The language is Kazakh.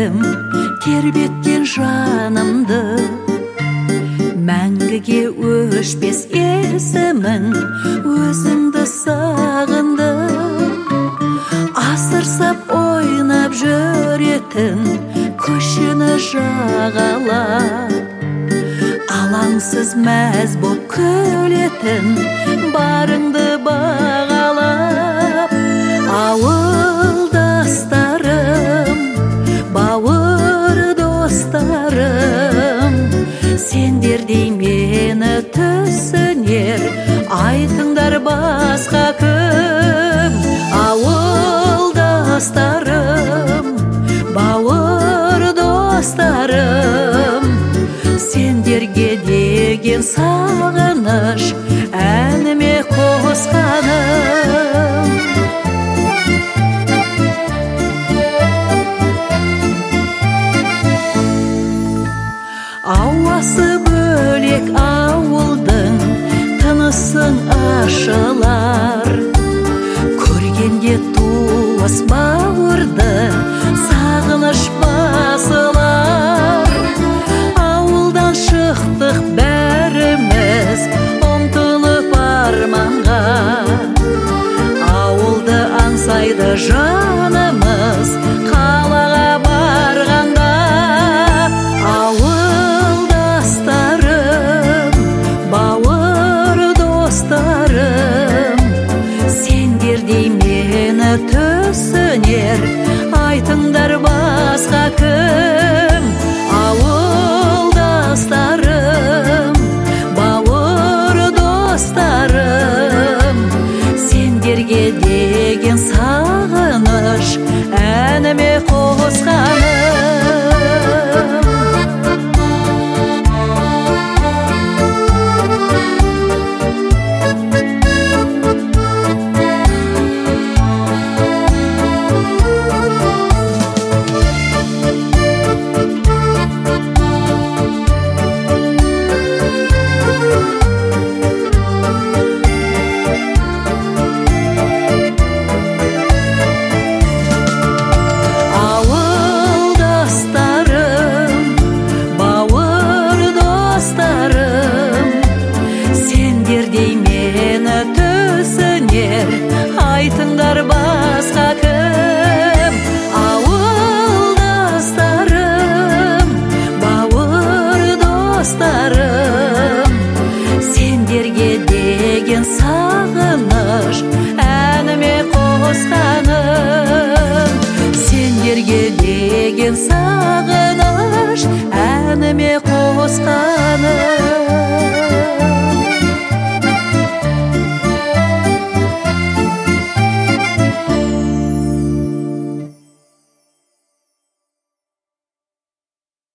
кім тербеткен жанымды, мәңгіге өшпес есімің, өзіңді сағындым. Асырсап ойнап жүретін көшені жағалап, алаңсыз мәз боп күлетін барыңды бағалап. Ауылдастарым, бауыр достарым, сендердей мені түсінер айтыңдар басқа кім? Ауылдастарым, бауыр достарым, сендерге деген сағыныш әніме қосқаным. Ауасы бөлек ауылдың, тынысың ашылар. Көргенде туыс бауырды сағыныш басылар. Ауылдан шықтық бәріміз ұмтылып арманға, ауылды аңсайды жанымыз қалаға барғанда. Ауылдастарым, бауыр достарым, сендердей мені түсінер айтыңдар басқа кім? Ауылдастарым, бауыр достарым, сендерге деген сағыныш әніме қосқаным. Айтыңдар басқа кім? Ауылдастарым, бауыр достарым,